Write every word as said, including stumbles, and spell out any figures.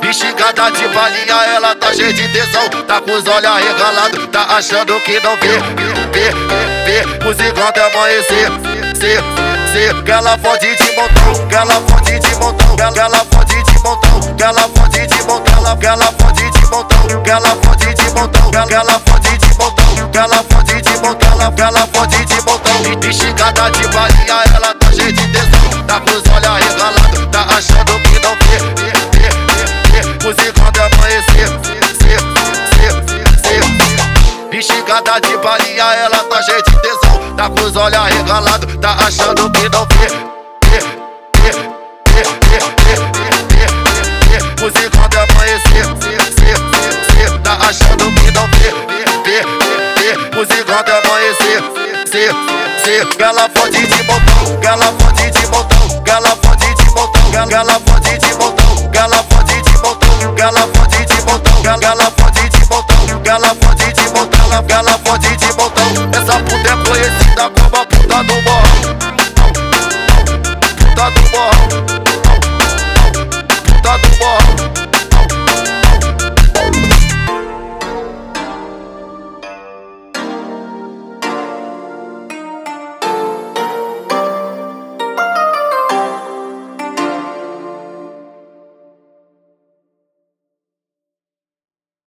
Enxigada de balinha, ela tá cheia de tesão. Tá com os olhos arregalados, tá achando que não vê. Vê, vê, musicando amanhecer. Cê, cê, que ela fode de montão, que ela fode de montão, que ela fode de montão, que ela fode de montão, que ela fode de montão, que ela fode de montão, que ela fode de montão, que ela fode de montão, que ela fode de montão. Enxigada de balinha, ela tá cheia de tesão. Tá com os olhos arregalados, tá achando que não vê. Vê, vê, vê, musicando amanhecer. Cê, cê, cê. Enxigada de balinha, ela tá cheia de tesão. Tá com os olhos arregalados, tá achando que não vê. Vê, vê, vê, vê, vê, vê, vê, musicando amanhecer. Cê, cê, tá achando que não vê. Vê, vê, vê, musicando amanhecer. Cê, cê, que ela fode de montão, que ela fode de montão, que ela fode de montão, que ela fode de